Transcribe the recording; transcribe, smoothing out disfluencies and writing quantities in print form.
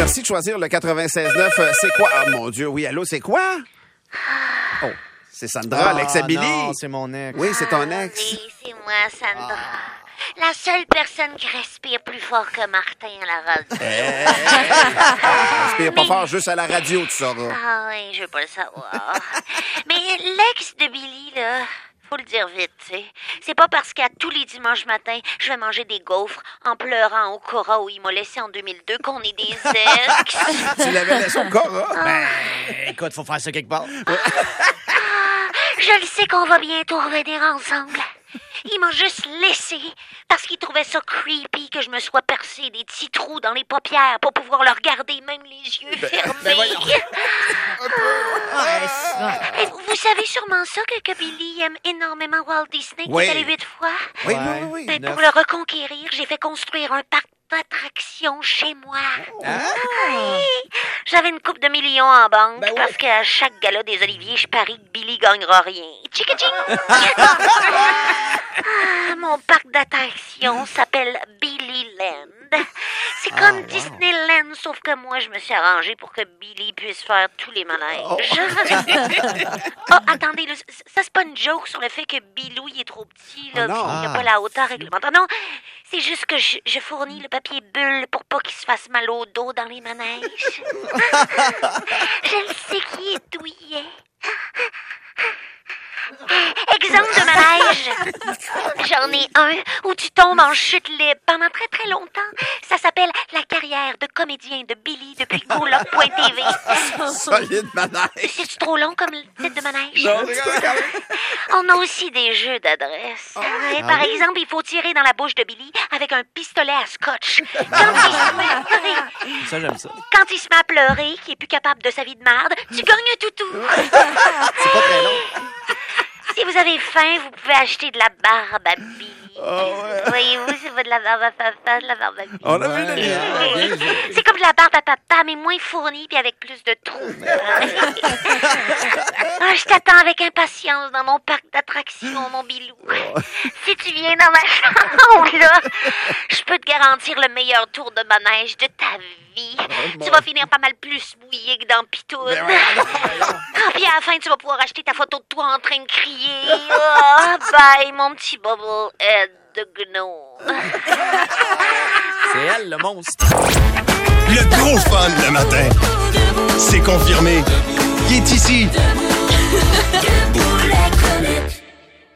merci de choisir le 96.9. C'est quoi? Ah, mon Dieu, oui, allô, c'est quoi? Oh, c'est Sandra, Alex et Billy. Non, c'est mon ex. Oui, c'est ton ex. Oui, c'est moi, Sandra. La seule personne qui respire plus fort que Martin à la radio. Respire pas fort, juste à la radio, tu sauras. Ah oui, je veux pas le savoir. Mais l'ex de Billy, là, faut le dire vite, tu sais. C'est pas parce qu'à tous les dimanches matins, je vais manger des gaufres en pleurant au Cora où il m'a laissé en 2002 qu'on est des ex. Tu l'avais laissé au Cora? Ben, écoute, faut faire ça quelque part. Je le sais qu'on va bientôt revenir ensemble. Il m'a juste laissé parce qu'il trouvait ça creepy que je me sois percé des petits trous dans les paupières pour pouvoir le regarder, même les yeux fermés. Et vous savez sûrement ça que Billy aime énormément Walt Disney, qui Oui. est allé 8 fois. Oui, Ouais. oui, oui. Ben, neuf. pour le reconquérir, j'ai fait construire un parc d'attractions chez moi. Oui. J'avais une coupe de millions en banque Ben oui. parce qu'à chaque gala des Oliviers, je parie que Billy gagnera rien. Tchika-tching! Mon parc d'attractions s'appelle Billy Land. C'est comme Disneyland, sauf que moi, je me suis arrangée pour que Billy puisse faire tous les manèges. Oh, attendez, là, ça, c'est pas une joke sur le fait que Bilou, il est trop petit, là, Oh non. puis il n'a pas la hauteur réglementaire. Non, c'est juste que je fournis le papier bulle pour pas qu'il se fasse mal au dos dans les manèges. Je le sais qui est douillet. Exemple de manège. J'en ai un où tu tombes en chute libre pendant très très longtemps. Ça s'appelle la carrière de comédien de Billy depuis Coloc.tv. Solide manège. C'est trop long comme le titre de manège? Non, regarde, regarde. On a aussi des jeux d'adresse. Ouais, par exemple, il faut tirer dans la bouche de Billy avec un pistolet à scotch. Ça, j'aime ça. Quand il se met à pleurer, qu'il est plus capable de sa vie de merde, tu gagnes un toutou. C'est pas très long. Si vous avez faim, vous pouvez acheter de la barbe à Billy. Voyez-vous, c'est pas de la barbe à papa, de la barbe à Billy. On a vu le Ouais. lien. C'est comme de la barbe à papa, mais moins fournie puis avec plus de trous. Je t'attends avec impatience dans mon parc d'attractions, mon Bilou. Si tu viens dans ma chambre, là, je peux te garantir le meilleur tour de manège de ta vie. Tu vas finir pas mal plus mouillé que dans Pitoune. Puis à la fin, tu vas pouvoir acheter ta photo de toi en train de crier. Oh, bye, mon petit bubble head de gnome. C'est elle, le monstre. Le gros fun le matin. C'est confirmé. Il est ici. Debout les chroniques.